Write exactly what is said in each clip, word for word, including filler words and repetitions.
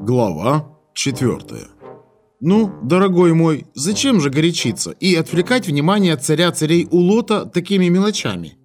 Глава четвертая. Ну, дорогой мой, зачем же горячиться и отвлекать внимание царя-царей Улота такими мелочами?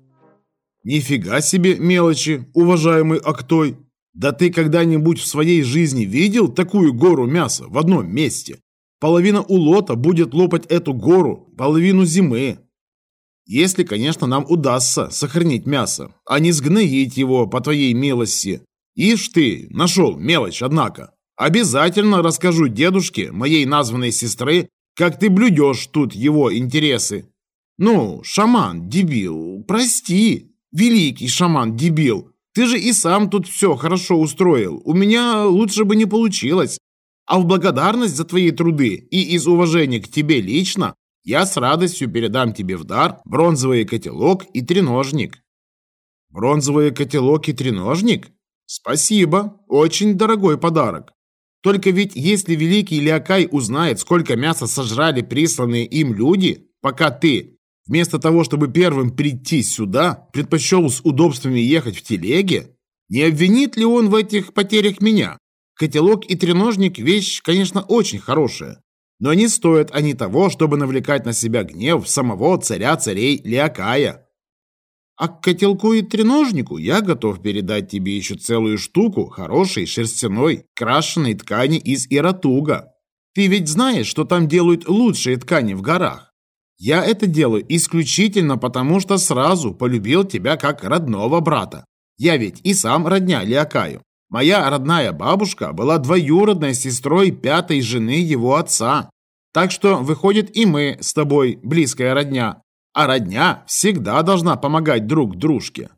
Нифига себе мелочи, уважаемый Актой. Да ты когда-нибудь в своей жизни видел такую гору мяса в одном месте? Половина Улота будет лопать эту гору половину зимы. Если, конечно, нам удастся сохранить мясо, а не сгноить его по твоей милости. Ишь ты, нашел мелочь, однако. Обязательно расскажу дедушке, моей названной сестры, как ты блюдешь тут его интересы. Ну, шаман, дебил, прости, великий шаман, дебил. Ты же и сам тут все хорошо устроил. У меня лучше бы не получилось. А в благодарность за твои труды и из уважения к тебе лично, я с радостью передам тебе в дар бронзовый котелок и треножник. Бронзовый котелок и треножник? Спасибо, очень дорогой подарок. Только ведь если великий Лиакай узнает, сколько мяса сожрали присланные им люди, пока ты, вместо того, чтобы первым прийти сюда, предпочел с удобствами ехать в телеге, не обвинит ли он в этих потерях меня? Котелок и треножник – вещь, конечно, очень хорошая, но не стоят они того, чтобы навлекать на себя гнев самого царя-царей Лиакая. А к котелку и треножнику я готов передать тебе еще целую штуку хорошей шерстяной крашеной ткани из Иратуга. Ты ведь знаешь, что там делают лучшие ткани в горах. Я это делаю исключительно потому, что сразу полюбил тебя как родного брата. Я ведь и сам родня Лиакаю. Моя родная бабушка была двоюродной сестрой пятой жены его отца. Так что, выходит, и мы с тобой близкая родня. А родня всегда должна помогать друг дружке.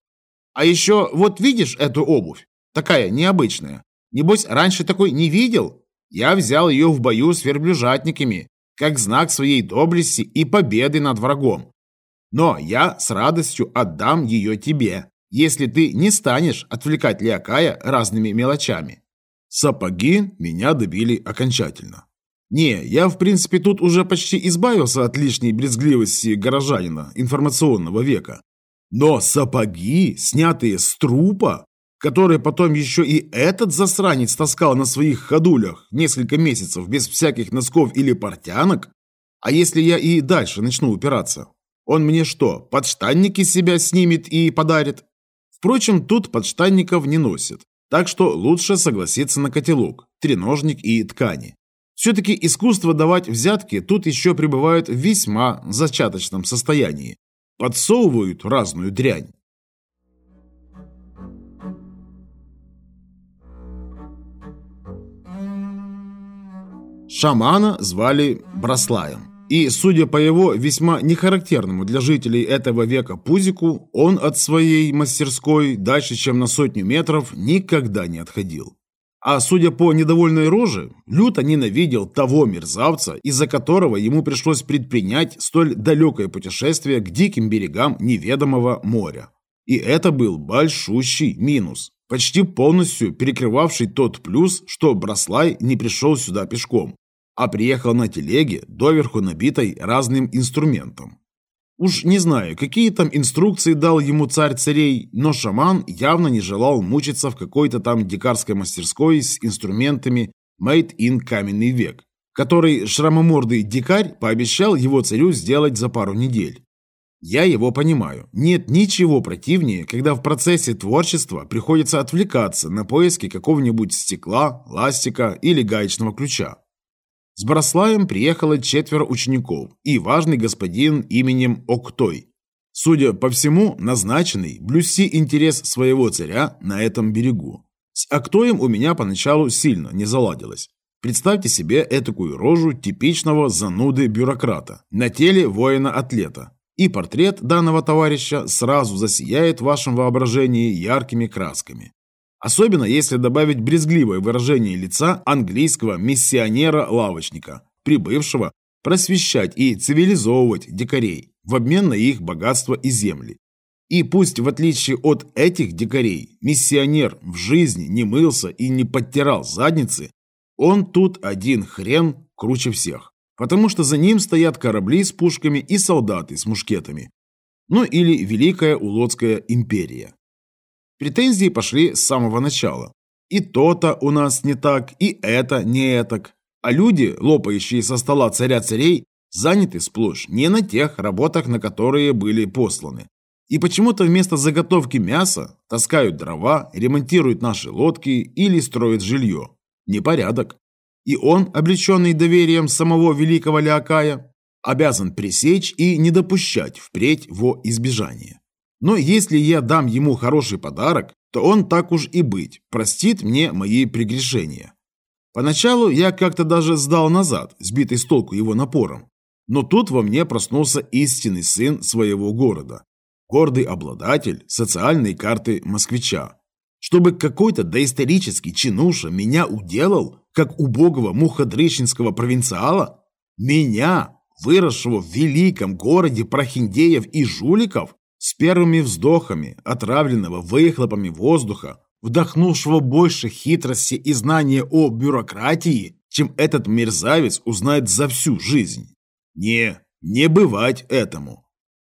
А еще вот видишь эту обувь? Такая необычная. Небось, раньше такой не видел? Я взял ее в бою с верблюжатниками, как знак своей доблести и победы над врагом. Но я с радостью отдам ее тебе, если ты не станешь отвлекать Лиакая разными мелочами. Сапоги меня добили окончательно. Не, я в принципе тут уже почти избавился от лишней брезгливости горожанина информационного века. Но сапоги, снятые с трупа, которые потом еще и этот засранец таскал на своих ходулях несколько месяцев без всяких носков или портянок, а если я и дальше начну упираться, он мне что, подштанники себя снимет и подарит? Впрочем, тут подштанников не носят, так что лучше согласиться на котелок, треножник и ткани. Все-таки искусство давать взятки тут еще пребывает в весьма зачаточном состоянии. Подсовывают разную дрянь. Шамана звали Браслаем. И, судя по его весьма нехарактерному для жителей этого века пузику, он от своей мастерской дальше, чем на сотню метров, никогда не отходил. А судя по недовольной роже, люто ненавидел того мерзавца, из-за которого ему пришлось предпринять столь далекое путешествие к диким берегам неведомого моря. И это был большущий минус, почти полностью перекрывавший тот плюс, что Браслай не пришел сюда пешком, а приехал на телеге, доверху набитой разным инструментом. Уж не знаю, какие там инструкции дал ему царь царей, но шаман явно не желал мучиться в какой-то там дикарской мастерской с инструментами made in каменный век, который шрамомордый дикарь пообещал его царю сделать за пару недель. Я его понимаю. Нет ничего противнее, когда в процессе творчества приходится отвлекаться на поиски какого-нибудь стекла, ластика или гаечного ключа. С Браслаем приехало четверо учеников и важный господин именем Октой. Судя по всему, назначенный блюсти интерес своего царя на этом берегу. С Октоем у меня поначалу сильно не заладилось. Представьте себе этакую рожу типичного зануды-бюрократа на теле воина-атлета. И портрет данного товарища сразу засияет в вашем воображении яркими красками. Особенно если добавить брезгливое выражение лица английского миссионера-лавочника, прибывшего просвещать и цивилизовывать дикарей в обмен на их богатство и земли. И пусть, в отличие от этих дикарей, миссионер в жизни не мылся и не подтирал задницы, он тут один хрен круче всех, потому что за ним стоят корабли с пушками и солдаты с мушкетами. Ну или Великая Улотская империя. Претензии пошли с самого начала. И то-то у нас не так, и это не этак. А люди, лопающие со стола царя царей, заняты сплошь не на тех работах, на которые были посланы. И почему-то вместо заготовки мяса таскают дрова, ремонтируют наши лодки или строят жилье. Непорядок. И он, облеченный доверием самого великого Леокая, обязан пресечь и не допущать впредь во избежание. Но если я дам ему хороший подарок, то он, так уж и быть, простит мне мои прегрешения. Поначалу я как-то даже сдал назад, сбитый с толку его напором. Но тут во мне проснулся истинный сын своего города, гордый обладатель социальной карты москвича. Чтобы какой-то доисторический чинуша меня уделал, как убогого муходрыщинского провинциала? Меня, выросшего в великом городе прохиндеев и жуликов, с первыми вздохами, отравленного выхлопами воздуха, вдохнувшего больше хитрости и знания о бюрократии, чем этот мерзавец узнает за всю жизнь. Не, не бывать этому.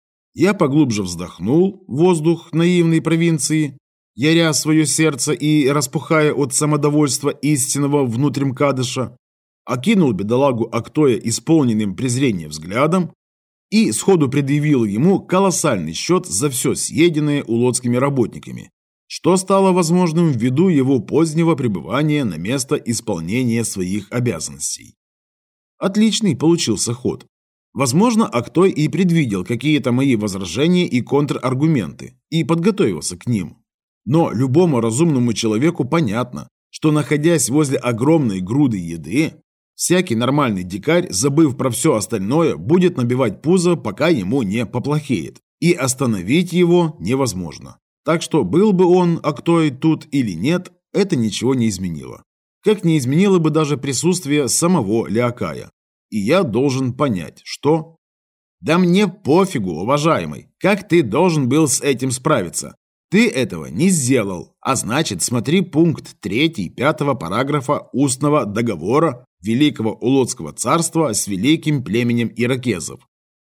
Я поглубже вздохнул воздух наивной провинции, яря свое сердце и распухая от самодовольства истинного внутримкадыша, окинул бедолагу Актоя исполненным презрением взглядом и сходу предъявил ему колоссальный счет за все съеденное улотскими работниками, что стало возможным ввиду его позднего пребывания на место исполнения своих обязанностей. Отличный получился ход. Возможно, Актой и предвидел какие-то мои возражения и контраргументы и подготовился к ним. Но любому разумному человеку понятно, что, находясь возле огромной груды еды, всякий нормальный дикарь, забыв про все остальное, будет набивать пузо, пока ему не поплохеет, и остановить его невозможно. Так что был бы он, Актой, тут или нет, это ничего не изменило. Как не изменило бы даже присутствие самого Леокая. И я должен понять, что... Да мне пофигу, уважаемый, как ты должен был с этим справиться. Ты этого не сделал, а значит, смотри пункт третий пятого параграфа устного договора Великого Улотского царства с великим племенем иракезов.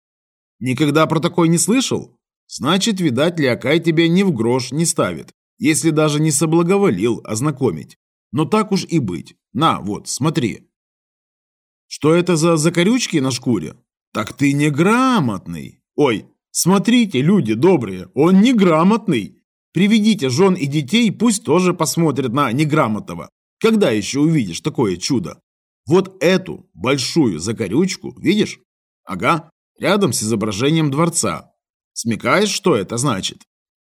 Никогда про такое не слышал? Значит, видать, Леокай тебя ни в грош не ставит, если даже не соблаговолил ознакомить. Но так уж и быть. На, вот, смотри. Что это за закорючки на шкуре? Так ты неграмотный. Ой, смотрите, люди добрые, он неграмотный. Приведите жен и детей, пусть тоже посмотрят на неграмотного. Когда еще увидишь такое чудо? Вот эту большую закорючку, видишь? Ага, рядом с изображением дворца. Смекаешь, что это значит?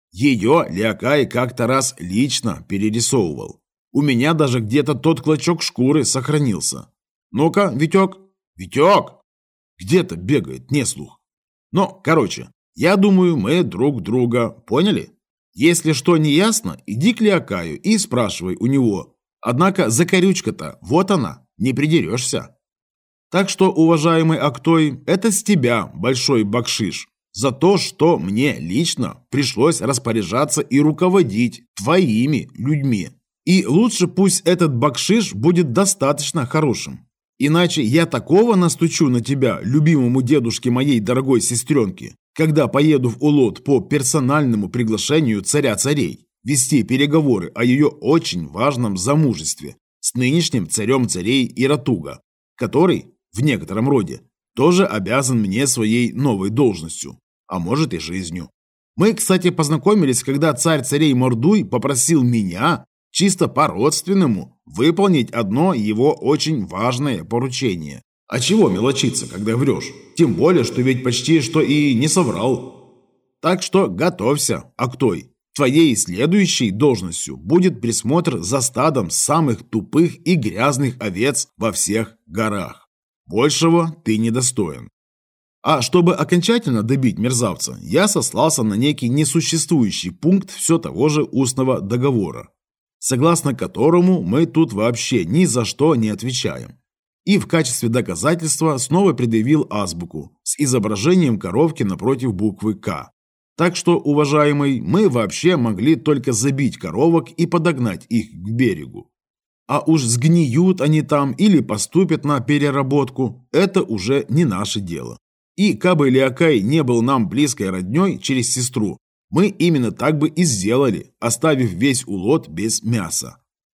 Ее Леокай как-то раз лично перерисовывал. У меня даже где-то тот клочок шкуры сохранился. Ну-ка, Витек, Витек, где-то бегает, не слух. Но, короче, я думаю, мы друг друга поняли? Если что не ясно, иди к Леокаю и спрашивай у него. Однако закорючка-то, вот она, не придерешься. Так что, уважаемый Актой, это с тебя большой бакшиш за то, что мне лично пришлось распоряжаться и руководить твоими людьми. И лучше пусть этот бакшиш будет достаточно хорошим. Иначе я такого настучу на тебя, любимому дедушке моей дорогой сестренки, когда поеду в Улот по персональному приглашению царя царей вести переговоры о ее очень важном замужестве с нынешним царем царей Иратуга, который, в некотором роде, тоже обязан мне своей новой должностью, а может и жизнью. Мы, кстати, познакомились, когда царь царей Мордуй попросил меня чисто по-родственному выполнить одно его очень важное поручение. А чего мелочиться, когда врешь? Тем более, что ведь почти что и не соврал. Так что готовься, Актой. Твоей следующей должностью будет присмотр за стадом самых тупых и грязных овец во всех горах. Большего ты недостоин. А чтобы окончательно добить мерзавца, я сослался на некий несуществующий пункт все того же устного договора, согласно которому мы тут вообще ни за что не отвечаем. И в качестве доказательства снова предъявил азбуку с изображением коровки напротив буквы «К». Так что, уважаемый, мы вообще могли только забить коровок и подогнать их к берегу. А уж сгниют они там или поступят на переработку, это уже не наше дело. И кабы Леокай не был нам близкой родней через сестру, мы именно так бы и сделали, оставив весь Улот без мяса.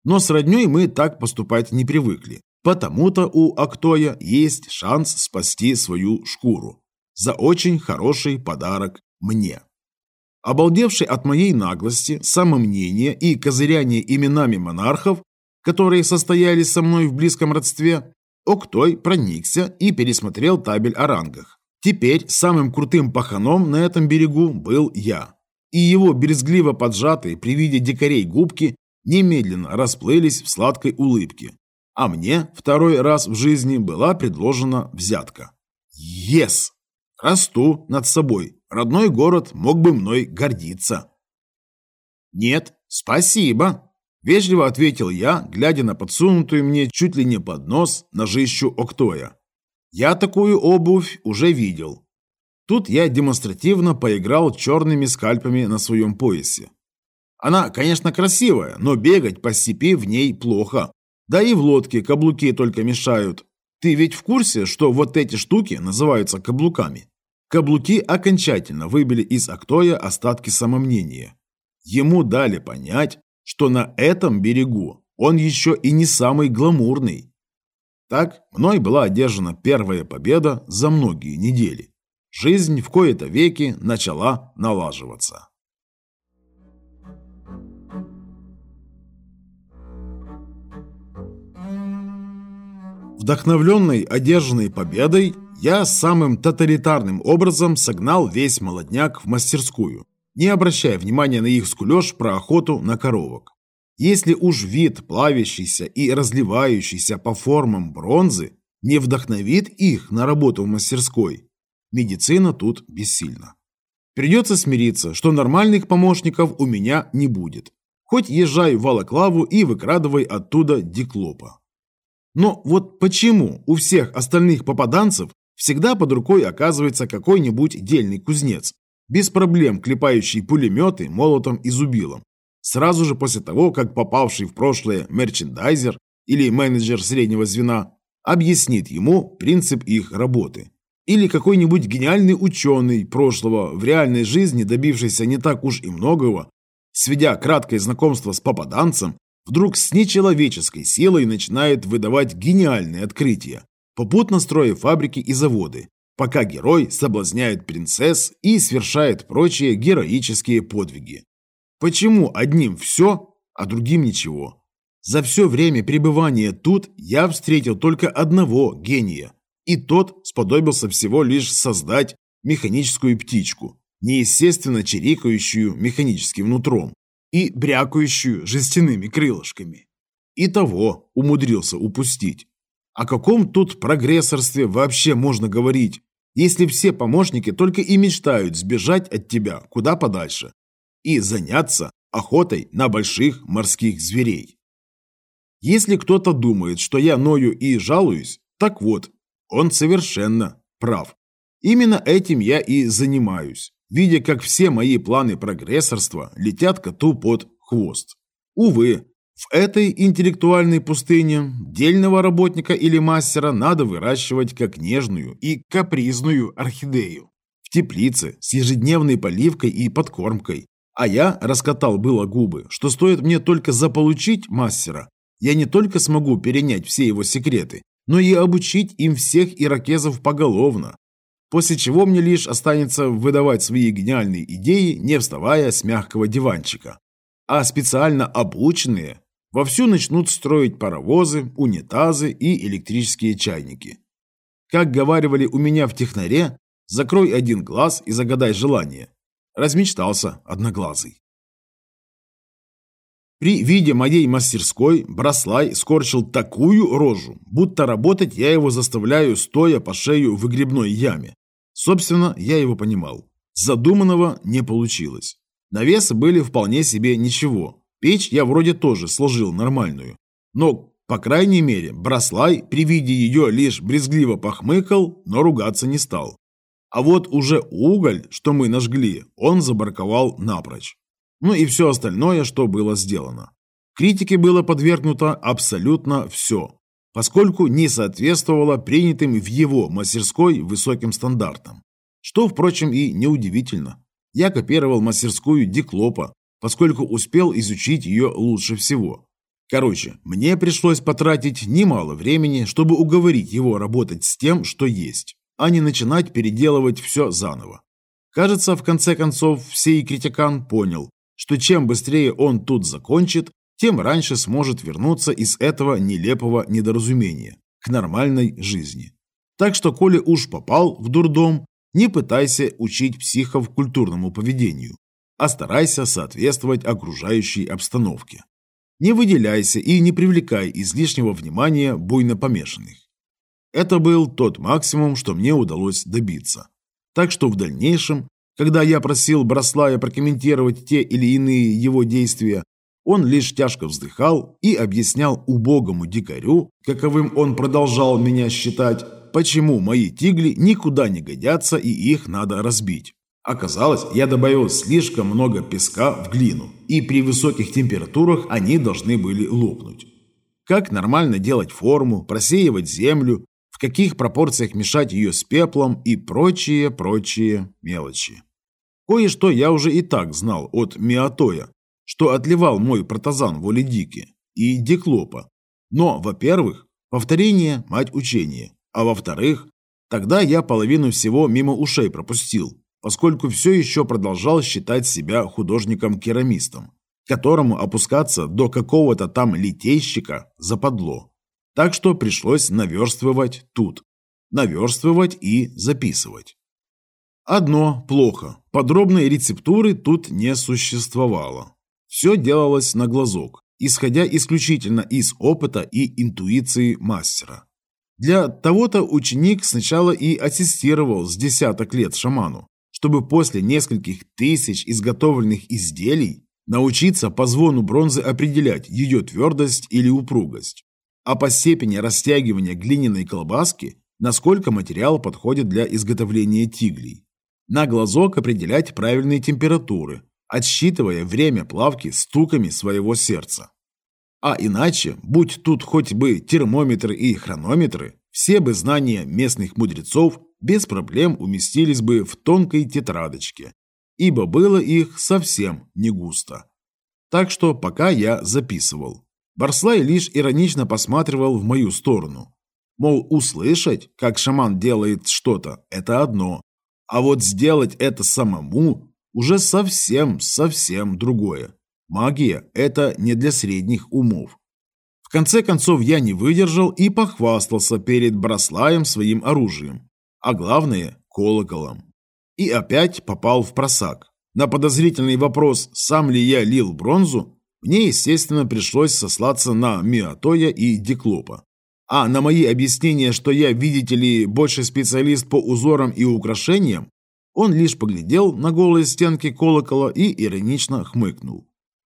Но с роднёй мы так поступать не привыкли. Потому-то у Актоя есть шанс спасти свою шкуру. За очень хороший подарок мне. Обалдевший от моей наглости, самомнения и козыряния именами монархов, которые состоялись со мной в близком родстве, Октой проникся и пересмотрел табель о рангах. Теперь самым крутым паханом на этом берегу был я. И его брезгливо поджатые при виде дикарей губки немедленно расплылись в сладкой улыбке. А мне второй раз в жизни была предложена взятка. Ес! Расту над собой. Родной город мог бы мной гордиться. Нет, спасибо. Вежливо ответил я, глядя на подсунутую мне чуть ли не под нос ножищу Октоя. Я такую обувь уже видел. Тут я демонстративно поиграл черными скальпами на своем поясе. Она, конечно, красивая, но бегать по степи в ней плохо. Да и в лодке каблуки только мешают. Ты ведь в курсе, что вот эти штуки называются каблуками? Каблуки окончательно выбили из Октоя остатки самомнения. Ему дали понять, что на этом берегу он еще и не самый гламурный. Так мной была одержана первая победа за многие недели. Жизнь в кои-то веки начала налаживаться. Вдохновленный одержанной победой, я самым тоталитарным образом согнал весь молодняк в мастерскую, не обращая внимания на их скулёж про охоту на коровок. Если уж вид плавящийся и разливающийся по формам бронзы не вдохновит их на работу в мастерской, медицина тут бессильна. Придется смириться, что нормальных помощников у меня не будет. Хоть езжай в Балаклаву и выкрадывай оттуда диклопа. Но вот почему у всех остальных попаданцев всегда под рукой оказывается какой-нибудь дельный кузнец, без проблем клепающий пулеметы молотом и зубилом, сразу же после того, как попавший в прошлое мерчендайзер или менеджер среднего звена объяснит ему принцип их работы. Или какой-нибудь гениальный ученый прошлого в реальной жизни, добившийся не так уж и многого, сведя краткое знакомство с попаданцем, вдруг с нечеловеческой силой начинает выдавать гениальные открытия, попутно строя фабрики и заводы, пока герой соблазняет принцесс и совершает прочие героические подвиги. Почему одним все, а другим ничего? За все время пребывания тут я встретил только одного гения, и тот сподобился всего лишь создать механическую птичку, неестественно чирикающую механическим нутром и брякающую жестяными крылышками. И того умудрился упустить. О каком тут прогрессорстве вообще можно говорить, если все помощники только и мечтают сбежать от тебя куда подальше и заняться охотой на больших морских зверей? Если кто-то думает, что я ною и жалуюсь, так вот, он совершенно прав. Именно этим я и занимаюсь, видя, как все мои планы прогрессорства летят коту под хвост. Увы, в этой интеллектуальной пустыне дельного работника или мастера надо выращивать как нежную и капризную орхидею в теплице с ежедневной поливкой и подкормкой. А я раскатал было губы, что стоит мне только заполучить мастера, я не только смогу перенять все его секреты, но и обучить им всех иракезов поголовно. После чего мне лишь останется выдавать свои гениальные идеи, не вставая с мягкого диванчика. А специально обученные вовсю начнут строить паровозы, унитазы и электрические чайники. Как говаривали у меня в технаре, закрой один глаз и загадай желание. Размечтался одноглазый. При виде моей мастерской Браслай скорчил такую рожу, будто работать я его заставляю, стоя по шею в выгребной яме. Собственно, я его понимал. Задуманного не получилось. Навесы были вполне себе ничего. Печь я вроде тоже сложил нормальную. Но, по крайней мере, Браслай при виде ее лишь брезгливо похмыкал, но ругаться не стал. А вот уже уголь, что мы нажгли, он забарковал напрочь. Ну и все остальное, что было сделано. Критике было подвергнуто абсолютно все, поскольку не соответствовало принятым в его мастерской высоким стандартам. Что, впрочем, и неудивительно. Я копировал мастерскую Диклопа, поскольку успел изучить ее лучше всего. Короче, мне пришлось потратить немало времени, чтобы уговорить его работать с тем, что есть, а не начинать переделывать все заново. Кажется, в конце концов, сей критикан понял, что чем быстрее он тут закончит, тем раньше сможет вернуться из этого нелепого недоразумения к нормальной жизни. Так что, коли уж попал в дурдом, не пытайся учить психов культурному поведению, а старайся соответствовать окружающей обстановке. Не выделяйся и не привлекай излишнего внимания буйно помешанных. Это был тот максимум, что мне удалось добиться. Так что в дальнейшем, когда я просил Браслая прокомментировать те или иные его действия, он лишь тяжко вздыхал и объяснял убогому дикарю, каковым он продолжал меня считать, почему мои тигли никуда не годятся и их надо разбить. Оказалось, я добавил слишком много песка в глину, и при высоких температурах они должны были лопнуть. Как нормально делать форму, просеивать землю, в каких пропорциях мешать ее с пеплом и прочие-прочие мелочи. Кое-что я уже и так знал от Миатоя, что отливал мой протазан Волидики, и Диклопа. Но, во-первых, повторение – мать учения, а во-вторых, тогда я половину всего мимо ушей пропустил, поскольку все еще продолжал считать себя художником-керамистом, которому опускаться до какого-то там литейщика западло. Так что пришлось наверстывать тут, наверстывать и записывать. Одно плохо, подробной рецептуры тут не существовало. Все делалось на глазок, исходя исключительно из опыта и интуиции мастера. Для того-то ученик сначала и ассистировал с десяток лет шаману, чтобы после нескольких тысяч изготовленных изделий научиться по звону бронзы определять ее твердость или упругость, а по степени растягивания глиняной колбаски, насколько материал подходит для изготовления тиглей. На глазок определять правильные температуры, отсчитывая время плавки стуками своего сердца. А иначе, будь тут хоть бы термометры и хронометры, все бы знания местных мудрецов без проблем уместились бы в тонкой тетрадочке, ибо было их совсем не густо. Так что пока я записывал, Барслай лишь иронично посматривал в мою сторону. Мол, услышать, как шаман делает что-то, это одно, а вот сделать это самому уже совсем-совсем другое. Магия – это не для средних умов. В конце концов я не выдержал и похвастался перед Браслаем своим оружием, а главное – колоколом. И опять попал в просак. На подозрительный вопрос, сам ли я лил бронзу, мне, естественно, пришлось сослаться на Миатоя и Диклопа. А на мои объяснения, что я, видите ли, больше специалист по узорам и украшениям, он лишь поглядел на голые стенки колокола и иронично хмыкнул.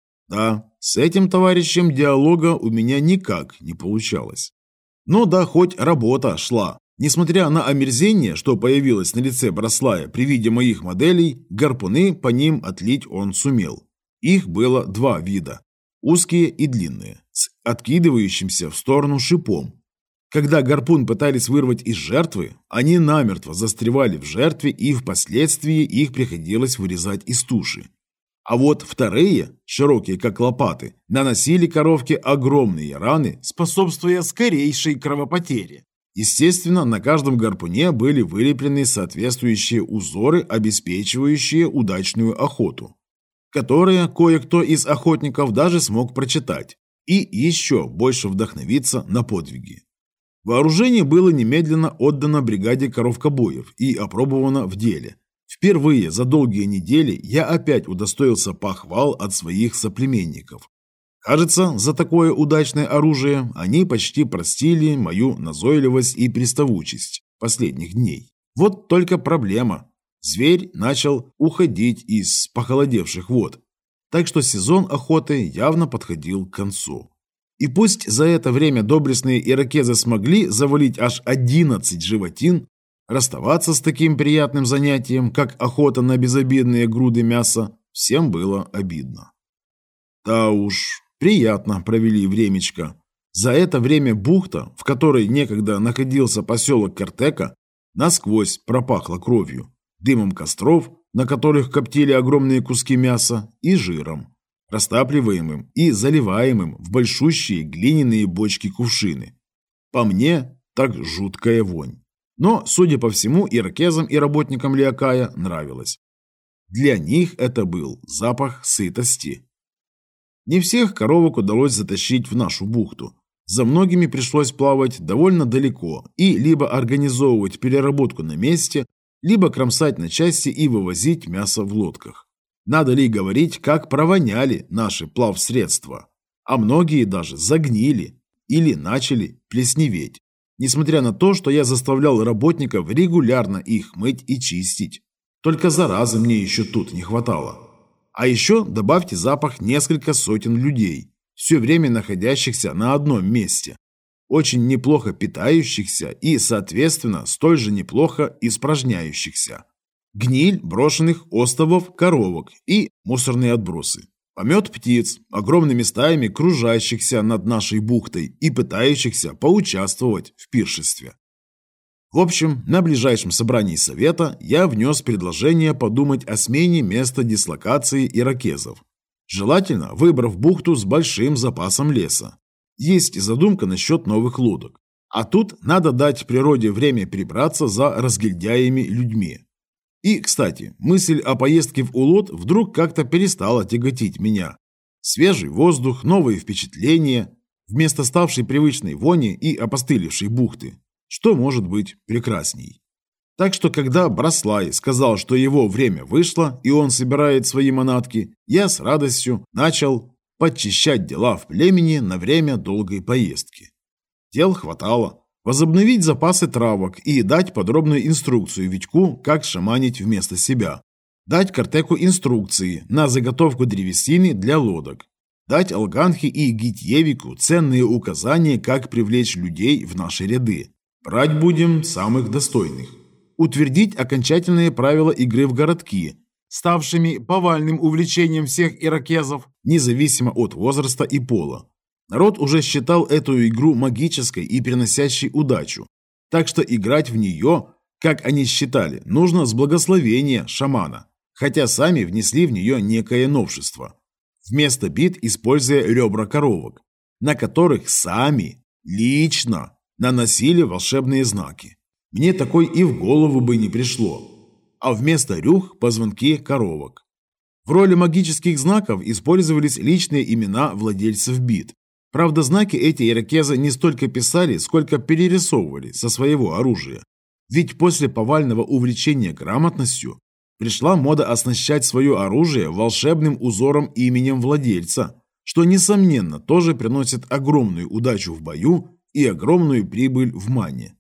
Да, с этим товарищем диалога у меня никак не получалось. Но да, хоть работа шла. Несмотря на омерзение, что появилось на лице Браслая при виде моих моделей, гарпуны по ним отлить он сумел. Их было два вида – узкие и длинные, с откидывающимся в сторону шипом. Когда гарпун пытались вырвать из жертвы, они намертво застревали в жертве, и впоследствии их приходилось вырезать из туши. А вот вторые, широкие как лопаты, наносили коровке огромные раны, способствуя скорейшей кровопотере. Естественно, на каждом гарпуне были вылеплены соответствующие узоры, обеспечивающие удачную охоту, которые кое-кто из охотников даже смог прочитать и еще больше вдохновиться на подвиги. Вооружение было немедленно отдано бригаде коровкобоев и опробовано в деле. Впервые за долгие недели я опять удостоился похвал от своих соплеменников. Кажется, за такое удачное оружие они почти простили мою назойливость и приставучесть последних дней. Вот только проблема. Зверь начал уходить из похолодевших вод, так что сезон охоты явно подходил к концу. И пусть за это время доблестные иракезы смогли завалить аж одиннадцать животин, расставаться с таким приятным занятием, как охота на безобидные груды мяса, всем было обидно. Да уж, приятно провели времечко. За это время бухта, в которой некогда находился поселок Картека, насквозь пропахла кровью, дымом костров, на которых коптили огромные куски мяса, и жиром. растапливаемым и заливаемым в большущие глиняные бочки-кувшины. По мне, так жуткая вонь. Но, судя по всему, иракезам и работникам Лиакая нравилось. Для них это был запах сытости. Не всех коровок удалось затащить в нашу бухту. За многими пришлось плавать довольно далеко и либо организовывать переработку на месте, либо кромсать на части и вывозить мясо в лодках. Надо ли говорить, как провоняли наши плавсредства, а многие даже загнили или начали плесневеть, несмотря на то, что я заставлял работников регулярно их мыть и чистить. Только заразы мне еще тут не хватало. А еще добавьте запах несколько сотен людей, все время находящихся на одном месте, очень неплохо питающихся и, соответственно, столь же неплохо испражняющихся. Гниль брошенных остовов коровок и мусорные отбросы. Помет птиц, огромными стаями кружащихся над нашей бухтой и пытающихся поучаствовать в пиршестве. В общем, на ближайшем собрании совета я внес предложение подумать о смене места дислокации иракезов. Желательно выбрав бухту с большим запасом леса. Есть задумка насчет новых лодок. А тут надо дать природе время прибраться за разгильдяями людьми. И, кстати, мысль о поездке в Улот вдруг как-то перестала тяготить меня. Свежий воздух, новые впечатления, вместо ставшей привычной вони и опостылевшей бухты. Что может быть прекрасней? Так что, когда Браслай сказал, что его время вышло и он собирает свои манатки, я с радостью начал подчищать дела в племени на время долгой поездки. Дел хватало. Возобновить запасы травок и дать подробную инструкцию Витьку, как шаманить вместо себя. Дать Картеку инструкции на заготовку древесины для лодок. Дать Алганхе и Гитьевику ценные указания, как привлечь людей в наши ряды. Брать будем самых достойных. Утвердить окончательные правила игры в городки, ставшими повальным увлечением всех иракезов, независимо от возраста и пола. Народ уже считал эту игру магической и приносящей удачу, так что играть в нее, как они считали, нужно с благословения шамана, хотя сами внесли в нее некое новшество. Вместо бит используя ребра коровок, на которых сами, лично, наносили волшебные знаки. Мне такой и в голову бы не пришло. А вместо рюх – позвонки коровок. В роли магических знаков использовались личные имена владельцев бит. Правда, знаки эти иракезы не столько писали, сколько перерисовывали со своего оружия. Ведь после повального увлечения грамотностью пришла мода оснащать свое оружие волшебным узором именем владельца, что, несомненно, тоже приносит огромную удачу в бою и огромную прибыль в мане.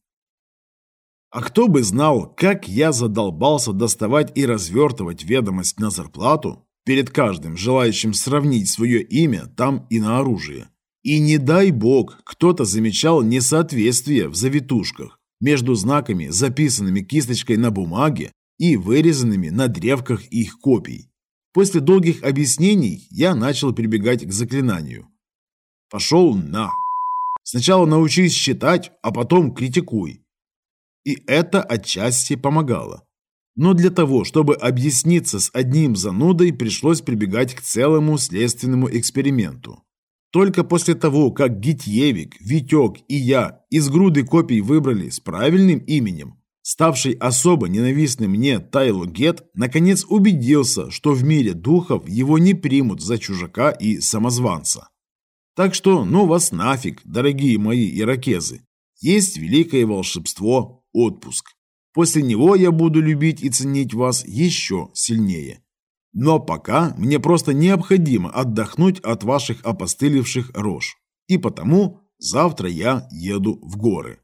А кто бы знал, как я задолбался доставать и развертывать ведомость на зарплату перед каждым желающим сравнить свое имя там и на оружие. И не дай бог, кто-то замечал несоответствие в завитушках между знаками, записанными кисточкой на бумаге и вырезанными на древках их копий. После долгих объяснений я начал прибегать к заклинанию. Пошел на. Сначала научись считать, а потом критикуй. И это отчасти помогало. Но для того, чтобы объясниться с одним занудой, пришлось прибегать к целому следственному эксперименту. Только после того, как Гитьевик, Витек и я из груды копий выбрали с правильным именем, ставший особо ненавистным мне Тайло Гет, наконец убедился, что в мире духов его не примут за чужака и самозванца. Так что, ну вас нафиг, дорогие мои иракезы. Есть великое волшебство – отпуск. После него я буду любить и ценить вас еще сильнее. Но пока мне просто необходимо отдохнуть от ваших опостылевших рож. И потому завтра я еду в горы.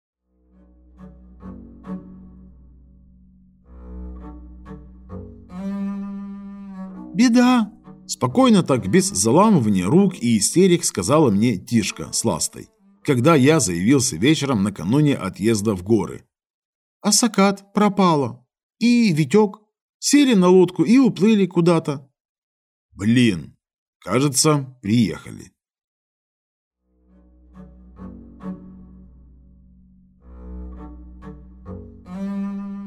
«Беда!» – спокойно так, без заламывания рук и истерик сказала мне Тишка с Ластой, когда я заявился вечером накануне отъезда в горы. «Асакат пропала. И Витек. Сели на лодку и уплыли куда-то». «Блин, кажется, приехали».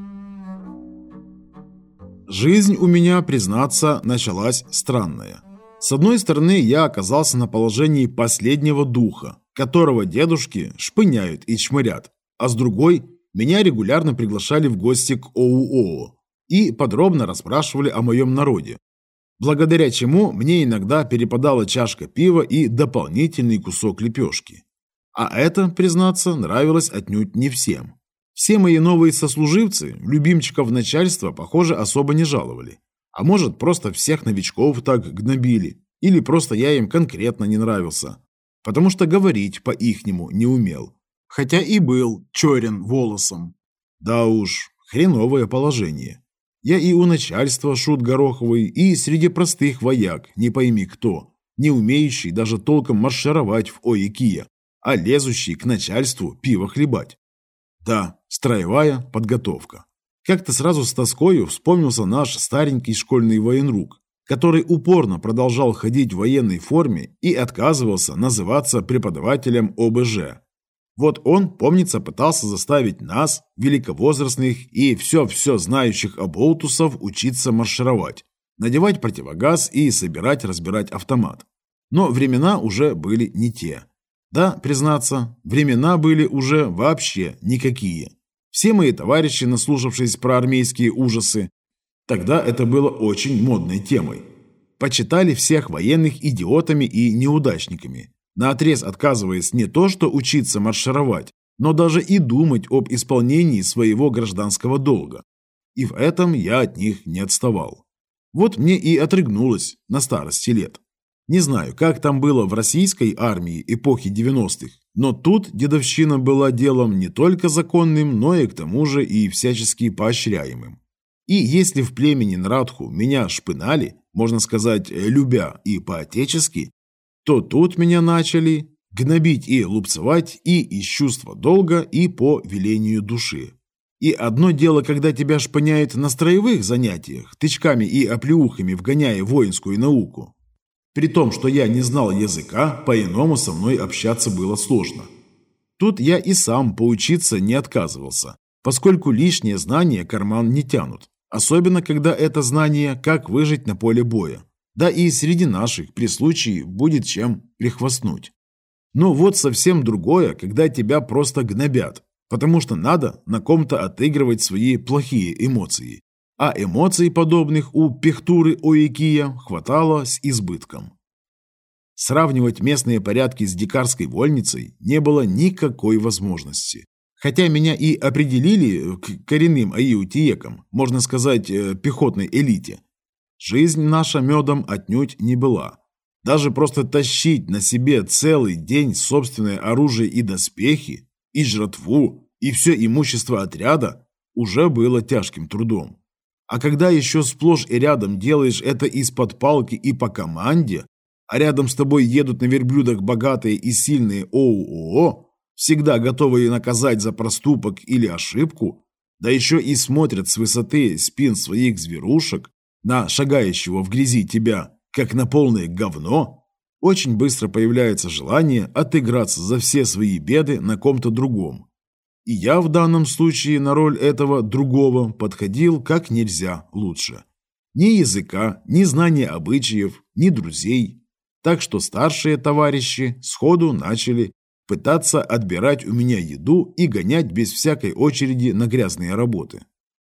Жизнь у меня, признаться, началась странная. С одной стороны, я оказался на положении последнего духа, которого дедушки шпыняют и чмырят, а с другой, меня регулярно приглашали в гости к ОУО и подробно расспрашивали о моем народе, благодаря чему мне иногда перепадала чашка пива и дополнительный кусок лепешки. А это, признаться, нравилось отнюдь не всем. Все мои новые сослуживцы, любимчиков начальства, похоже, особо не жаловали. А может, просто всех новичков так гнобили, или просто я им конкретно не нравился, потому что говорить по-ихнему не умел, хотя и был черен волосом. Да уж, хреновое положение. Я и у начальства шут гороховый, и среди простых вояк, не пойми кто, не умеющий даже толком маршировать в ОИКИЯ, а лезущий к начальству пиво хлебать. Да, строевая подготовка. Как-то сразу с тоскою вспомнился наш старенький школьный военрук, который упорно продолжал ходить в военной форме и отказывался называться преподавателем ОБЖ. Вот он, помнится, пытался заставить нас, великовозрастных и все-все знающих оболтусов, учиться маршировать, надевать противогаз и собирать-разбирать автомат. Но времена уже были не те. Да, признаться, времена были уже вообще никакие. Все мои товарищи, наслушавшись про армейские ужасы, тогда это было очень модной темой, почитали всех военных идиотами и неудачниками, наотрез отказываясь не то что учиться маршировать, но даже и думать об исполнении своего гражданского долга. И в этом я от них не отставал. Вот мне и отрыгнулось на старости лет. Не знаю, как там было в российской армии эпохи девяностых, но тут дедовщина была делом не только законным, но и к тому же и всячески поощряемым. И если в племени Нрадху меня шпынали, можно сказать, любя и по-отечески, то тут меня начали гнобить и лупцевать и из чувства долга, и по велению души. И одно дело, когда тебя шпыняют на строевых занятиях, тычками и оплеухами вгоняя воинскую науку. При том, что я не знал языка, по-иному со мной общаться было сложно. Тут я и сам поучиться не отказывался, поскольку лишние знания карман не тянут, особенно когда это знание, как выжить на поле боя. Да и среди наших при случае будет чем прихвастнуть. Но вот совсем другое, когда тебя просто гнобят, потому что надо на ком-то отыгрывать свои плохие эмоции. А эмоций подобных у пехтуры ОИКИЯ хватало с избытком. Сравнивать местные порядки с дикарской вольницей не было никакой возможности. Хотя меня и определили к коренным аютиекам, можно сказать, пехотной элите. Жизнь наша медом отнюдь не была. Даже просто тащить на себе целый день собственное оружие и доспехи, и жратву, и все имущество отряда уже было тяжким трудом. А когда еще сплошь и рядом делаешь это из-под палки и по команде, а рядом с тобой едут на верблюдах богатые и сильные ОУО, всегда готовые наказать за проступок или ошибку, да еще и смотрят с высоты спин своих зверушек на шагающего в грязи тебя, как на полное говно, очень быстро появляется желание отыграться за все свои беды на ком-то другом. И я в данном случае на роль этого другого подходил как нельзя лучше. Ни языка, ни знания обычаев, ни друзей. Так что старшие товарищи сходу начали пытаться отбирать у меня еду и гонять без всякой очереди на грязные работы.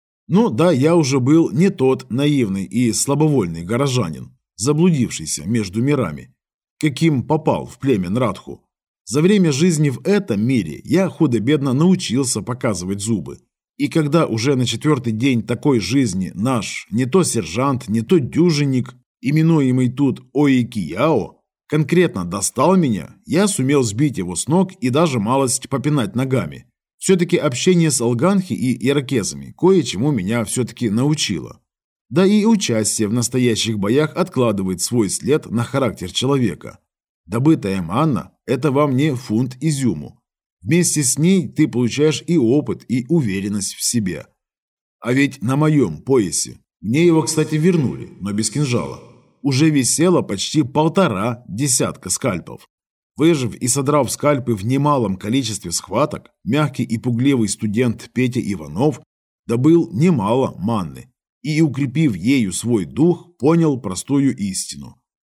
Ну да, я уже был не тот наивный и слабовольный горожанин, заблудившийся между мирами, каким попал в племя Нрадху. За время жизни в этом мире я худо-бедно научился показывать зубы. И когда уже на четвертый день такой жизни наш не то сержант, не то дюжинник, именуемый тут ОИКИЯО, конкретно достал меня, я сумел сбить его с ног и даже малость попинать ногами. Все-таки общение с алганхи и иракезами кое-чему меня все-таки научило. Да и участие в настоящих боях откладывает свой след на характер человека. Добытая манна – это вам не фунт изюму. Вместе с ней ты получаешь и опыт, и уверенность в себе. А ведь на моем поясе, мне его, кстати, вернули, но без кинжала, уже висело почти полтора десятка скальпов. Выжив и содрав скальпы в немалом количестве схваток, мягкий и пугливый студент Петя Иванов добыл немало манны и, укрепив ею свой дух, понял простую истину.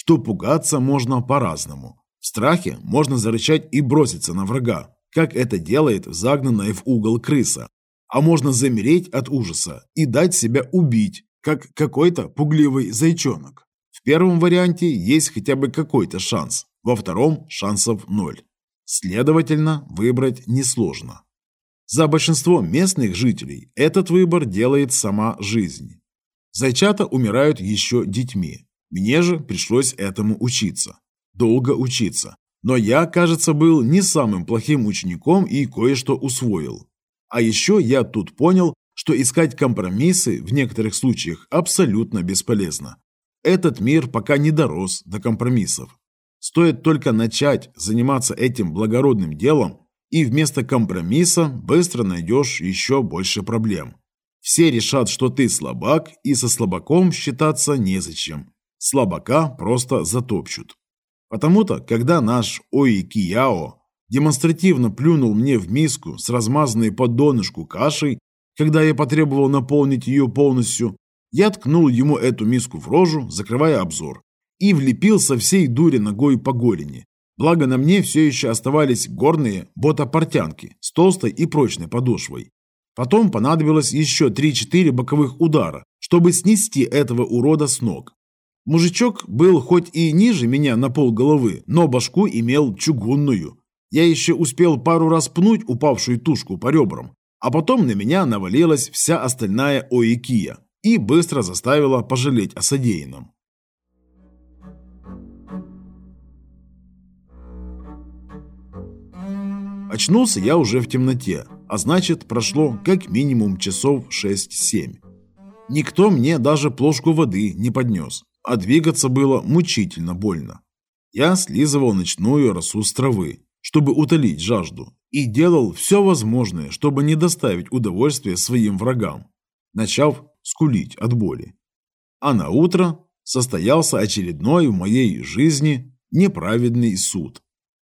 что пугаться можно по-разному. В страхе можно зарычать и броситься на врага, как это делает загнанная в угол крыса. А можно замереть от ужаса и дать себя убить, как какой-то пугливый зайчонок. В первом варианте есть хотя бы какой-то шанс, во втором шансов ноль. Следовательно, выбрать несложно. За большинство местных жителей этот выбор делает сама жизнь. Зайчата умирают еще детьми. Мне же пришлось этому учиться. Долго учиться. Но я, кажется, был не самым плохим учеником и кое-что усвоил. А еще я тут понял, что искать компромиссы в некоторых случаях абсолютно бесполезно. Этот мир пока не дорос до компромиссов. Стоит только начать заниматься этим благородным делом, и вместо компромисса быстро найдешь еще больше проблем. Все решат, что ты слабак, и со слабаком считаться незачем. Слабака просто затопчут. Потому-то, когда наш Ои Кияо демонстративно плюнул мне в миску с размазанной по донышку кашей, когда я потребовал наполнить ее полностью, я ткнул ему эту миску в рожу, закрывая обзор, и влепил со всей дури ногой по голени. Благо на мне все еще оставались горные ботопортянки с толстой и прочной подошвой. Потом понадобилось еще три-четыре боковых удара, чтобы снести этого урода с ног. Мужичок был хоть и ниже меня на полголовы, но башку имел чугунную. Я еще успел пару раз пнуть упавшую тушку по ребрам, а потом на меня навалилась вся остальная Оикия и быстро заставила пожалеть о содеянном. Очнулся я уже в темноте, а значит, прошло как минимум часов шесть-семь. Никто мне даже плошку воды не поднес, а двигаться было мучительно больно. Я слизывал ночную росу с травы, чтобы утолить жажду, и делал все возможное, чтобы не доставить удовольствия своим врагам, начав скулить от боли. А на утро состоялся очередной в моей жизни неправедный суд.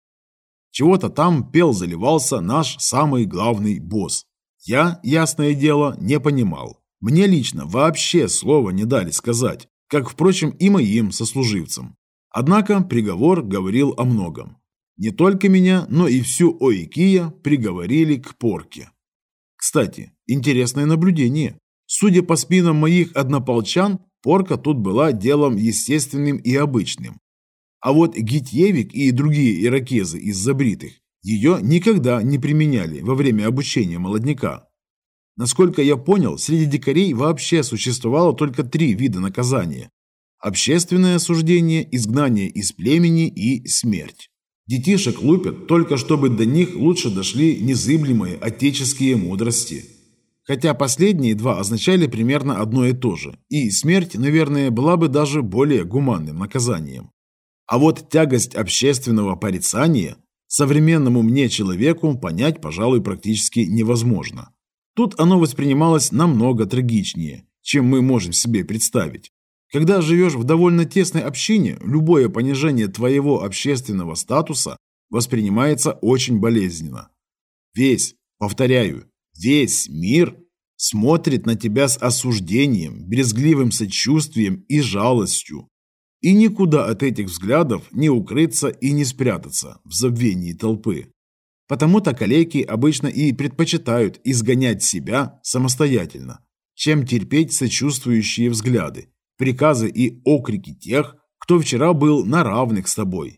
Чего-то там пел-заливался наш самый главный босс. Я, ясное дело, не понимал. Мне лично вообще слова не дали сказать, как, впрочем, и моим сослуживцам. Однако приговор говорил о многом. Не только меня, но и всю Оикия приговорили к порке. Кстати, интересное наблюдение. Судя по спинам моих однополчан, порка тут была делом естественным и обычным. А вот Гитьевик и другие иракезы из забритых ее никогда не применяли во время обучения молодняка. Насколько я понял, среди дикарей вообще существовало только три вида наказания: общественное осуждение, изгнание из племени и смерть. Детишек лупят только чтобы до них лучше дошли незыблемые отеческие мудрости. Хотя последние два означали примерно одно и то же, и смерть, наверное, была бы даже более гуманным наказанием. А вот тягость общественного порицания современному мне человеку понять, пожалуй, практически невозможно. Тут оно воспринималось намного трагичнее, чем мы можем себе представить. Когда живешь в довольно тесной общине, любое понижение твоего общественного статуса воспринимается очень болезненно. Весь, повторяю, весь мир смотрит на тебя с осуждением, брезгливым сочувствием и жалостью. И никуда от этих взглядов не укрыться и не спрятаться в забвении толпы. Потому-то калеки обычно и предпочитают изгонять себя самостоятельно, чем терпеть сочувствующие взгляды, приказы и окрики тех, кто вчера был на равных с тобой.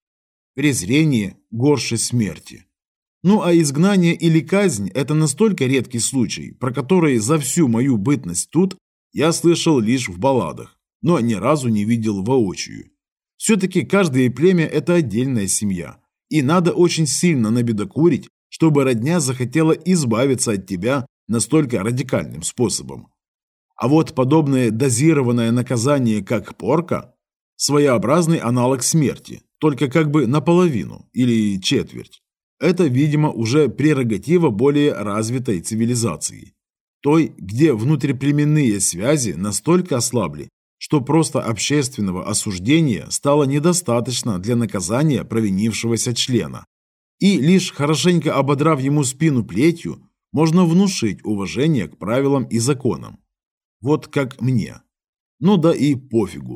Презрение горше смерти. Ну а изгнание или казнь – это настолько редкий случай, про который за всю мою бытность тут я слышал лишь в балладах, но ни разу не видел воочию. Все-таки каждое племя – это отдельная семья, и надо очень сильно набедокурить, чтобы родня захотела избавиться от тебя настолько радикальным способом. А вот подобное дозированное наказание, как порка – своеобразный аналог смерти, только как бы наполовину или четверть. Это, видимо, уже прерогатива более развитой цивилизации. Той, где внутриплеменные связи настолько ослабли, что просто общественного осуждения стало недостаточно для наказания провинившегося члена. И лишь хорошенько ободрав ему спину плетью, можно внушить уважение к правилам и законам. Вот как мне. Ну да и пофигу.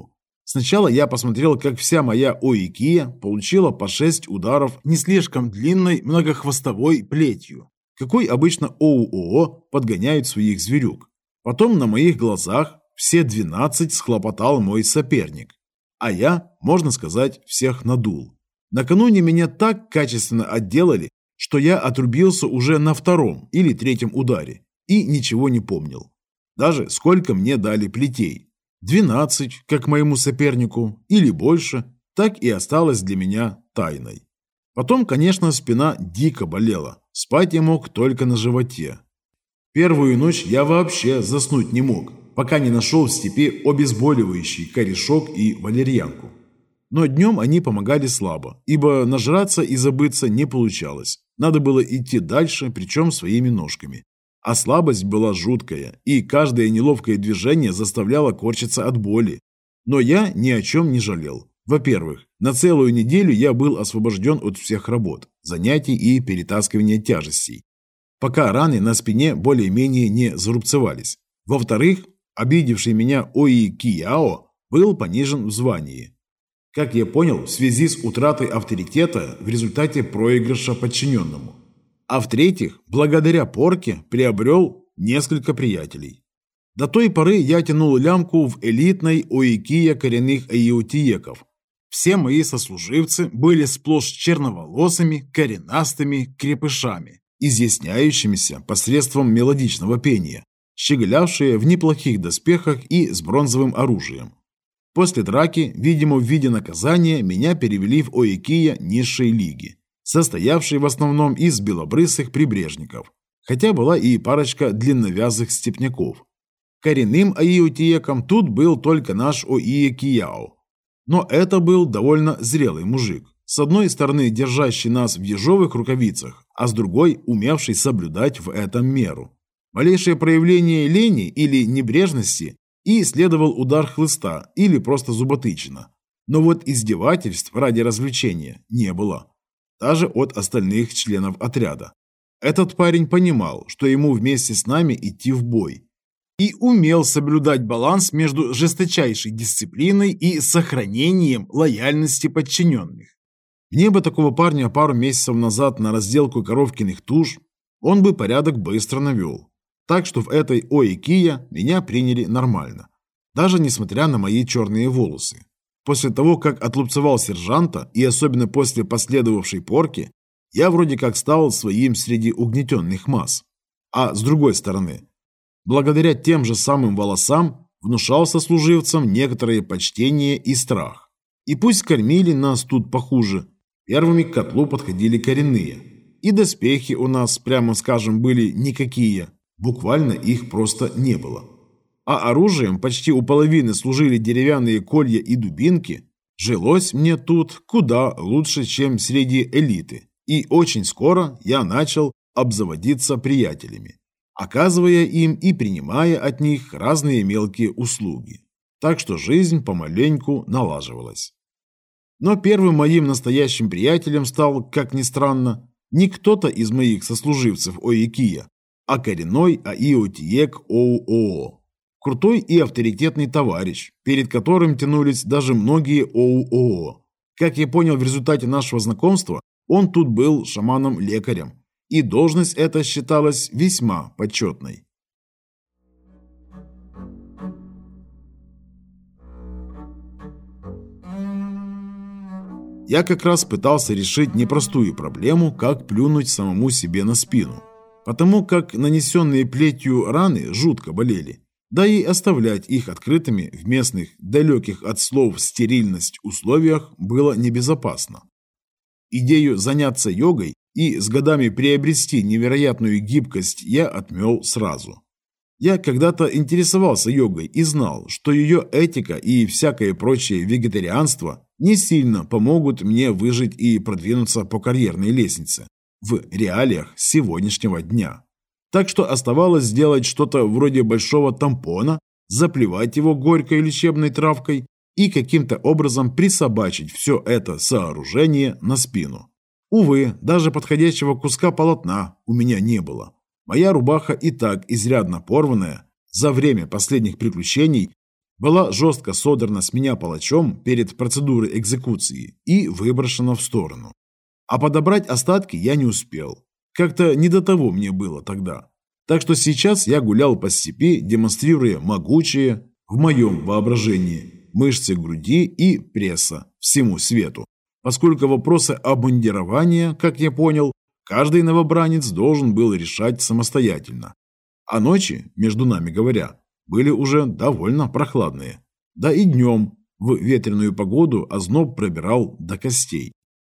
Сначала я посмотрел, как вся моя оикия получила по шесть ударов не слишком длинной многохвостовой плетью, какой обычно ОУО подгоняют своих зверюк. Потом на моих глазах все двенадцать схлопотал мой соперник, а я, можно сказать, всех надул. Накануне меня так качественно отделали, что я отрубился уже на втором или третьем ударе и ничего не помнил. Даже сколько мне дали плетей. двенадцать, как моему сопернику, или больше, так и осталось для меня тайной. Потом, конечно, спина дико болела. Спать я мог только на животе. Первую ночь я вообще заснуть не мог, пока не нашел в степи обезболивающий корешок и валерьянку. Но днем они помогали слабо, ибо нажраться и забыться не получалось. Надо было идти дальше, причем своими ножками. А слабость была жуткая, и каждое неловкое движение заставляло корчиться от боли. Но я ни о чем не жалел. Во-первых, на целую неделю я был освобожден от всех работ, занятий и перетаскивания тяжестей, пока раны на спине более-менее не зарубцевались. Во-вторых, обидевший меня Ои-Кияо был понижен в звании. Как я понял, в связи с утратой авторитета в результате проигрыша подчиненному. А в-третьих, благодаря порке приобрел несколько приятелей. До той поры я тянул лямку в элитной оикия коренных аиотиеков. Все мои сослуживцы были сплошь черноволосыми, коренастыми крепышами, изъясняющимися посредством мелодичного пения, щеголявшие в неплохих доспехах и с бронзовым оружием. После драки, видимо в виде наказания, меня перевели в оикия низшей лиги, состоявшей в основном из белобрысых прибрежников, хотя была и парочка длинновязых степняков. Коренным аиотиеком тут был только наш Ои-Кияо. Но это был довольно зрелый мужик, с одной стороны держащий нас в ежовых рукавицах, а с другой умевший соблюдать в этом меру. Малейшее проявление лени или небрежности и следовал удар хлыста или просто зуботычина. Но вот издевательств ради развлечения не было. Даже от остальных членов отряда. Этот парень понимал, что ему вместе с нами идти в бой. И умел соблюдать баланс между жесточайшей дисциплиной и сохранением лояльности подчиненных. Мне бы такого парня пару месяцев назад на разделку коровкиных туш, он бы порядок быстро навел. Так что в этой оикия меня приняли нормально. Даже несмотря на мои черные волосы. После того, как отлупцевал сержанта, и особенно после последовавшей порки, я вроде как стал своим среди угнетенных масс. А с другой стороны, благодаря тем же самым волосам внушал сослуживцам некоторое почтение и страх. И пусть кормили нас тут похуже, первыми к котлу подходили коренные. И доспехи у нас, прямо скажем, были никакие, буквально их просто не было. А оружием почти у половины служили деревянные колья и дубинки, жилось мне тут куда лучше, чем среди элиты. И очень скоро я начал обзаводиться приятелями, оказывая им и принимая от них разные мелкие услуги. Так что жизнь помаленьку налаживалась. Но первым моим настоящим приятелем стал, как ни странно, не кто-то из моих сослуживцев оикия, а коренной аиотиек ОУО. Крутой и авторитетный товарищ, перед которым тянулись даже многие ОУО. Как я понял в результате нашего знакомства, он тут был шаманом-лекарем, и должность эта считалась весьма почетной. Я как раз пытался решить непростую проблему, как плюнуть самому себе на спину, потому как нанесенные плетью раны жутко болели. Да и оставлять их открытыми в местных, далеких от слов стерильность условиях было небезопасно. Идею заняться йогой и с годами приобрести невероятную гибкость я отмел сразу. Я когда-то интересовался йогой и знал, что ее этика и всякое прочее вегетарианство не сильно помогут мне выжить и продвинуться по карьерной лестнице в реалиях сегодняшнего дня. Так что оставалось сделать что-то вроде большого тампона, заплевать его горькой лечебной травкой и каким-то образом присобачить все это сооружение на спину. Увы, даже подходящего куска полотна у меня не было. Моя рубаха и так изрядно порванная за время последних приключений была жестко содрана с меня палачом перед процедурой экзекуции и выброшена в сторону. А подобрать остатки я не успел. Как-то не до того мне было тогда. Так что сейчас я гулял по степи, демонстрируя могучие, в моем воображении, мышцы груди и пресса всему свету. Поскольку вопросы обмундирования, как я понял, каждый новобранец должен был решать самостоятельно. А ночи, между нами говоря, были уже довольно прохладные. Да и днем, в ветреную погоду, озноб пробирал до костей.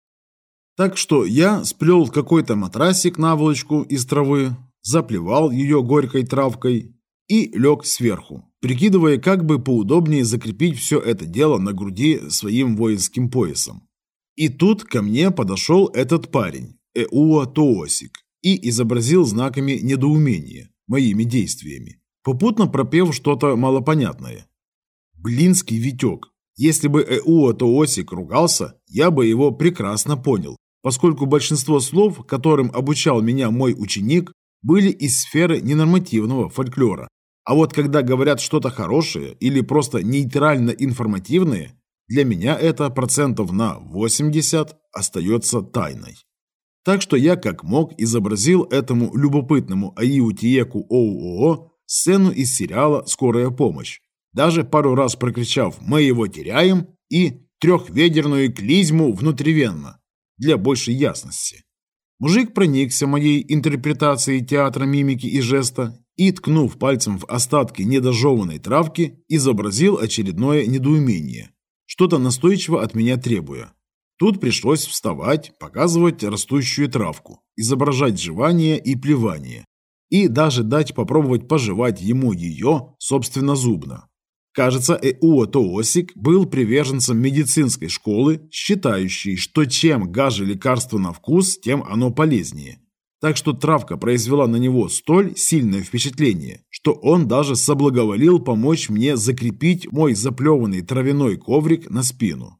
Так что я сплел какой-то матрасик наволочку из травы, заплевал ее горькой травкой и лег сверху, прикидывая, как бы поудобнее закрепить все это дело на груди своим воинским поясом. И тут ко мне подошел этот парень, Эуа Тоосик, и изобразил знаками недоумения моими действиями, попутно пропев что-то малопонятное. Блинский Витек, если бы Эуа Тоосик ругался, я бы его прекрасно понял, поскольку большинство слов, которым обучал меня мой ученик, были из сферы ненормативного фольклора. А вот когда говорят что-то хорошее или просто нейтрально информативное, для меня это процентов на восемьдесят остается тайной. Так что я как мог изобразил этому любопытному Аютиеку ОУО сцену из сериала «Скорая помощь», даже пару раз прокричав «Мы его теряем» и «Трехведерную клизму внутривенно» для большей ясности. Мужик проникся моей интерпретацией театра мимики и жеста и, ткнув пальцем в остатки недожеванной травки, изобразил очередное недоумение, что-то настойчиво от меня требуя. Тут пришлось вставать, показывать растущую травку, изображать жевание и плевание, и даже дать попробовать пожевать ему ее собственнозубно. Кажется, Эуа Тоосик был приверженцем медицинской школы, считающей, что чем гаже лекарство на вкус, тем оно полезнее. Так что травка произвела на него столь сильное впечатление, что он даже соблаговолил помочь мне закрепить мой заплеванный травяной коврик на спину.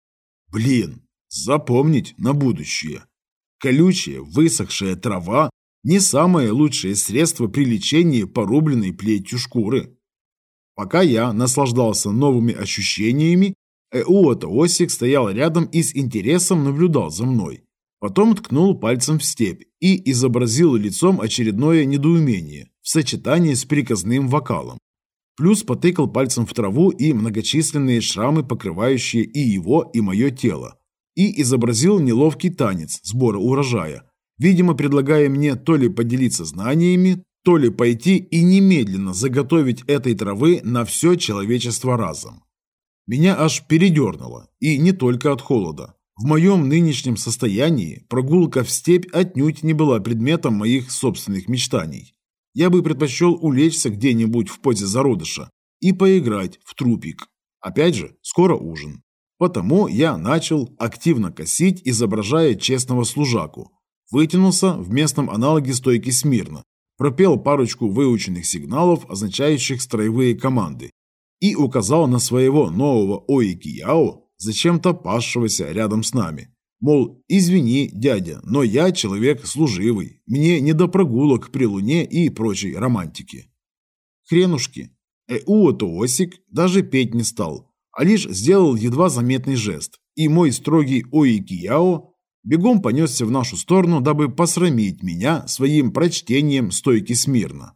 Блин, запомнить на будущее. Колючая, высохшая трава – не самое лучшее средство при лечении порубленной плетью шкуры. Пока я наслаждался новыми ощущениями, Эуа Тоосик стоял рядом и с интересом наблюдал за мной. Потом ткнул пальцем в степь и изобразил лицом очередное недоумение в сочетании с приказным вокалом. Плюс потыкал пальцем в траву и многочисленные шрамы, покрывающие и его, и мое тело. И изобразил неловкий танец сбора урожая, видимо, предлагая мне то ли поделиться знаниями, то ли пойти и немедленно заготовить этой травы на все человечество разом. Меня аж передернуло, и не только от холода. В моем нынешнем состоянии прогулка в степь отнюдь не была предметом моих собственных мечтаний. Я бы предпочел улечься где-нибудь в позе зародыша и поиграть в трупик. Опять же, скоро ужин. Потому я начал активно косить, изображая честного служаку. Вытянулся в местном аналоге стойки смирно, пропел парочку выученных сигналов, означающих строевые команды, и указал на своего нового Оикияо, зачем-то пасшегося рядом с нами. Мол, извини, дядя, но я человек служивый, мне не до прогулок при луне и прочей романтики. Хренушки. Эуа Тоосик даже петь не стал, а лишь сделал едва заметный жест, и мой строгий Оикияо бегом понесся в нашу сторону, дабы посрамить меня своим прочтением стойки смирно.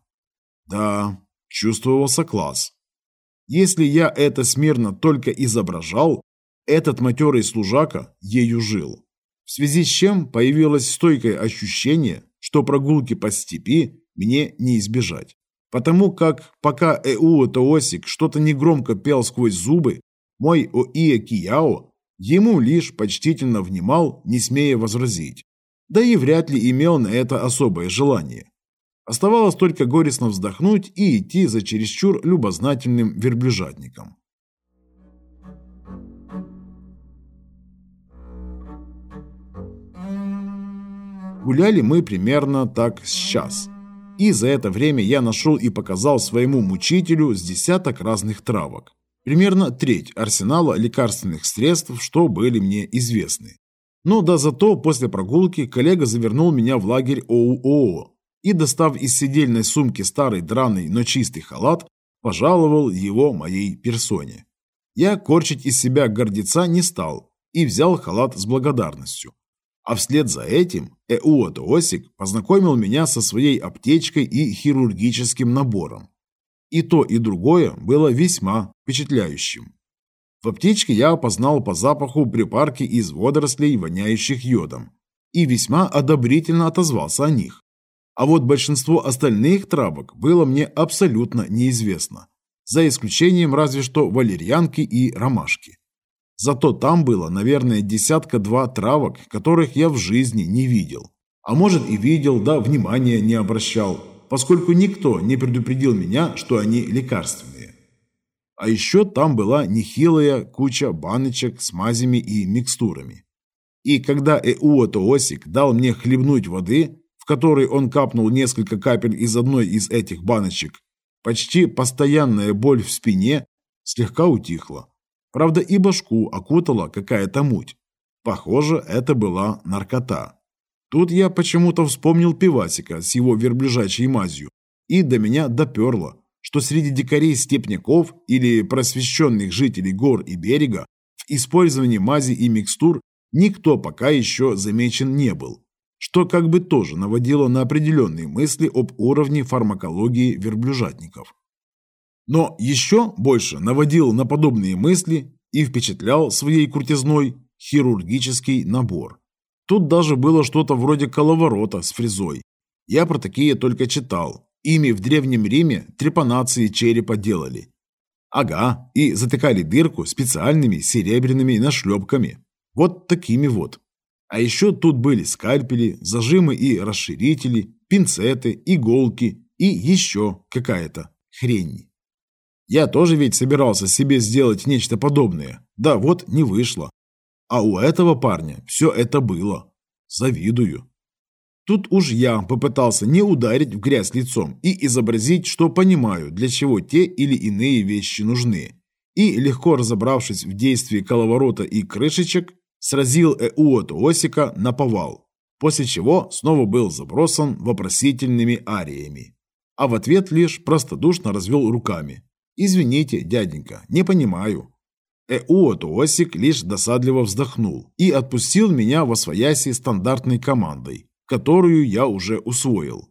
Да, чувствовался класс. Если я это смирно только изображал, этот матерый служака ею жил. В связи с чем появилось стойкое ощущение, что прогулки по степи мне не избежать. Потому как пока Эуа Тоосик что-то негромко пел сквозь зубы, мой Оикияо ему лишь почтительно внимал, не смея возразить. Да и вряд ли имел на это особое желание. Оставалось только горестно вздохнуть и идти за чересчур любознательным верблюжатником. Гуляли мы примерно так с час. И за это время я нашел и показал своему мучителю с десяток разных травок. Примерно треть арсенала лекарственных средств, что были мне известны. Но да зато после прогулки коллега завернул меня в лагерь ОУО и, достав из сидельной сумки старый драный, но чистый халат, пожаловал его моей персоне. Я корчить из себя гордеца не стал и взял халат с благодарностью. А вслед за этим Эуот-Осик познакомил меня со своей аптечкой и хирургическим набором. И то, и другое было весьма впечатляющим. В аптечке я опознал по запаху припарки из водорослей, воняющих йодом, и весьма одобрительно отозвался о них. А вот большинство остальных травок было мне абсолютно неизвестно, за исключением разве что валерьянки и ромашки. Зато там было, наверное, десятка-два травок, которых я в жизни не видел. А может и видел, да внимания не обращал, поскольку никто не предупредил меня, что они лекарственные. А еще там была нехилая куча баночек с мазями и микстурами. И когда Эуот-Осик дал мне хлебнуть воды, в которой он капнул несколько капель из одной из этих баночек, почти постоянная боль в спине слегка утихла. Правда, и башку окутала какая-то муть. Похоже, это была наркота. Тут я почему-то вспомнил пивасика с его верблюжачьей мазью, и до меня доперло, что среди дикарей-степняков или просвещенных жителей гор и берега в использовании мази и микстур никто пока еще замечен не был, что как бы тоже наводило на определенные мысли об уровне фармакологии верблюжатников. Но еще больше наводил на подобные мысли и впечатлял своей крутизной хирургический набор. Тут даже было что-то вроде коловорота с фрезой. Я про такие только читал. Ими в Древнем Риме трепанации черепа делали. Ага, и затыкали дырку специальными серебряными нашлепками. Вот такими вот. А еще тут были скальпели, зажимы и расширители, пинцеты, иголки и еще какая-то хрень. Я тоже ведь собирался себе сделать нечто подобное. Да вот не вышло. А у этого парня все это было. Завидую. Тут уж я попытался не ударить в грязь лицом и изобразить, что понимаю, для чего те или иные вещи нужны. И, легко разобравшись в действии коловорота и крышечек, сразил Эуот-Осика наповал, после чего снова был забросан вопросительными ариями. А в ответ лишь простодушно развел руками. «Извините, дяденька, не понимаю». Эуот-Осик лишь досадливо вздохнул и отпустил меня восвояси стандартной командой, которую я уже усвоил.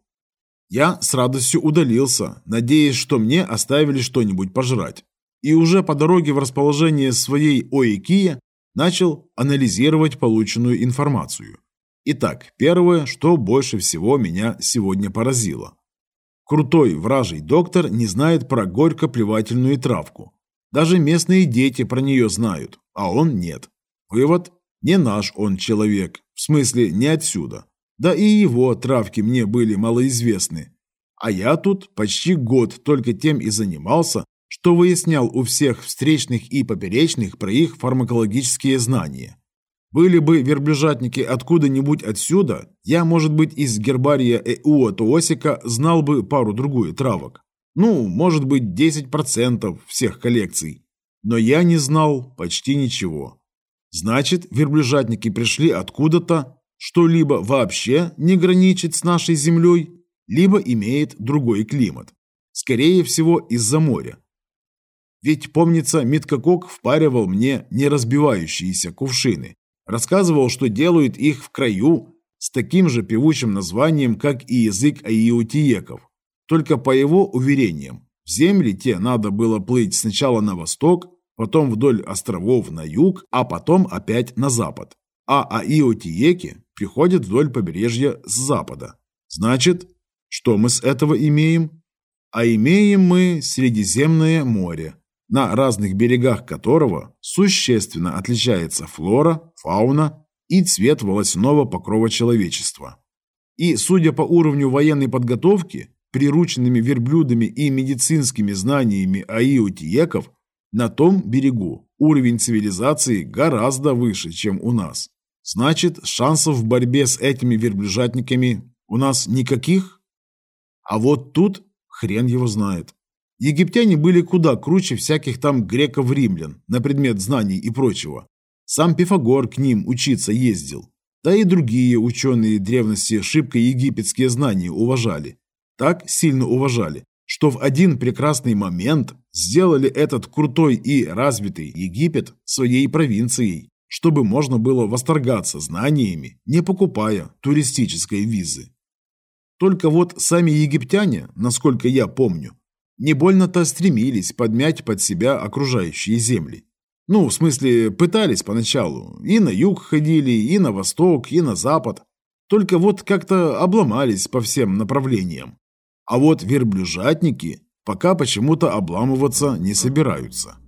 Я с радостью удалился, надеясь, что мне оставили что-нибудь пожрать, и уже по дороге в расположение своей Оикии начал анализировать полученную информацию. Итак, первое, что больше всего меня сегодня поразило. Крутой вражий доктор не знает про горько-плевательную травку. Даже местные дети про нее знают, а он нет. Вывод – не наш он человек, в смысле не отсюда. Да и его травки мне были малоизвестны. А я тут почти год только тем и занимался, что выяснял у всех встречных и поперечных про их фармакологические знания. Были бы верблюжатники откуда-нибудь отсюда, я, может быть, из гербария Эуот-Осика знал бы пару-другую травок. Ну, может быть, десять процентов всех коллекций. Но я не знал почти ничего. Значит, верблюжатники пришли откуда-то, что либо вообще не граничит с нашей землей, либо имеет другой климат. Скорее всего, из-за моря. Ведь, помнится, Миткакок впаривал мне неразбивающиеся кувшины. Рассказывал, что делают их в краю с таким же певучим названием, как и язык аиутиеков. Только по его уверениям, в земли те надо было плыть сначала на восток, потом вдоль островов на юг, а потом опять на запад. А аиутиеки приходят вдоль побережья с запада. Значит, что мы с этого имеем? А имеем мы Средиземное море, на разных берегах которого существенно отличается флора, фауна и цвет волосяного покрова человечества. И, судя по уровню военной подготовки, прирученными верблюдами и медицинскими знаниями аиутиеков, на том берегу уровень цивилизации гораздо выше, чем у нас. Значит, шансов в борьбе с этими верблюжатниками у нас никаких? А вот тут хрен его знает. Египтяне были куда круче всяких там греков-римлян на предмет знаний и прочего. Сам Пифагор к ним учиться ездил. Да и другие ученые древности шибко египетские знания уважали. Так сильно уважали, что в один прекрасный момент сделали этот крутой и развитый Египет своей провинцией, чтобы можно было восторгаться знаниями, не покупая туристической визы. Только вот сами египтяне, насколько я помню, не больно-то стремились подмять под себя окружающие земли. Ну, в смысле, пытались поначалу. И на юг ходили, и на восток, и на запад. Только вот как-то обломались по всем направлениям. А вот верблюжатники пока почему-то обламываться не собираются.